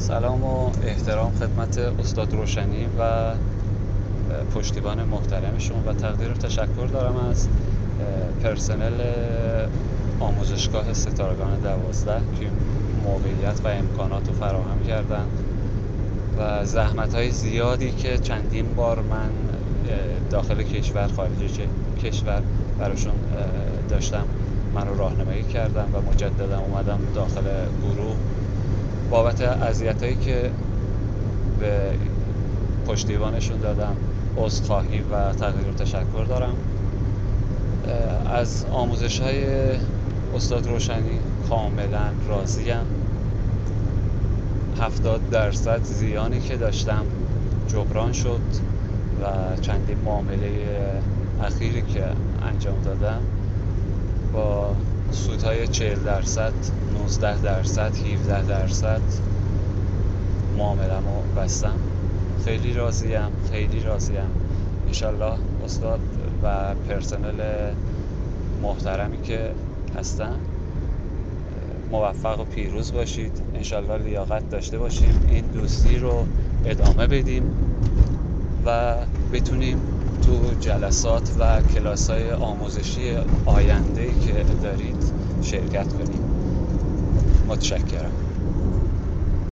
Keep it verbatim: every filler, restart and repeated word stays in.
سلام و احترام خدمت استاد روشنی و پشتیبان محترمشون و تقدیر و تشکر دارم از پرسنل آموزشگاه ستارگان دوازده که موقعیت و امکانات رو فراهم کردن و زحمت‌های زیادی که چندین بار من داخل کشور خارج کشور براشون داشتم من رو راهنمایی کردم و مجددا اومدم داخل گروه. بابت اذیتایی که به پشتیبانشون دادم عذرخواهی و تقدیر و تشکر دارم. از آموزش‌های استاد روشنی کاملا راضیم. هفتاد درصد زیانی که داشتم جبران شد و چندین معامله اخیری که انجام دادم با سودهای چهل درصد، نوزده درصد، هفده درصد معامله‌مو بستم. خیلی راضیم، خیلی راضیم. انشالله استاد و پرسنل محترمی که هستن موفق و پیروز باشید. انشالله لیاقت داشته باشیم این دوستی رو ادامه بدیم و بتونیم تو جلسات و کلاس‌های آموزشی آینده‌ای که دارید شرکت کنیم. متشکرم.